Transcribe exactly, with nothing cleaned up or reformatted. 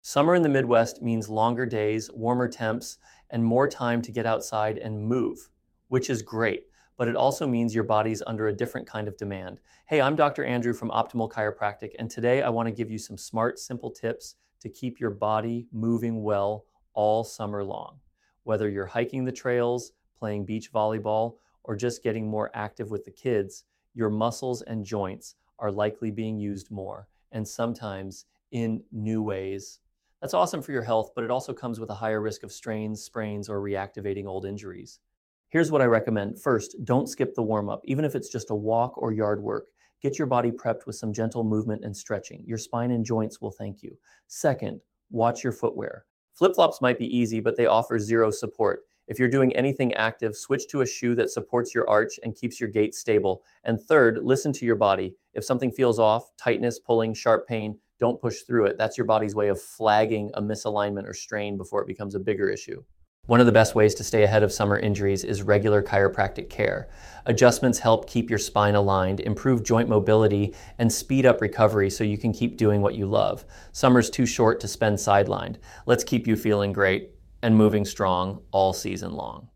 Summer in the Midwest means longer days, warmer temps, and more time to get outside and move, which is great. But it also means your body's under a different kind of demand. Hey, I'm Doctor Andrew from Optimal Chiropractic, and today I want to give you some smart, simple tips to keep your body moving well all summer long. Whether you're hiking the trails, playing beach volleyball, or just getting more active with the kids, your muscles and joints are likely being used more, and sometimes in new ways. That's awesome for your health, but it also comes with a higher risk of strains, sprains, or reactivating old injuries. Here's what I recommend. First, don't skip the warm-up, even if it's just a walk or yard work. Get your body prepped with some gentle movement and stretching. Your spine and joints will thank you. Second, watch your footwear. Flip-flops might be easy, but they offer zero support. If you're doing anything active, switch to a shoe that supports your arch and keeps your gait stable. And third, listen to your body. If something feels off, tightness, pulling, sharp pain, don't push through it. That's your body's way of flagging a misalignment or strain before it becomes a bigger issue. One of the best ways to stay ahead of summer injuries is regular chiropractic care. Adjustments help keep your spine aligned, improve joint mobility, and speed up recovery so you can keep doing what you love. Summer's too short to spend sidelined. Let's keep you feeling great and moving strong all season long.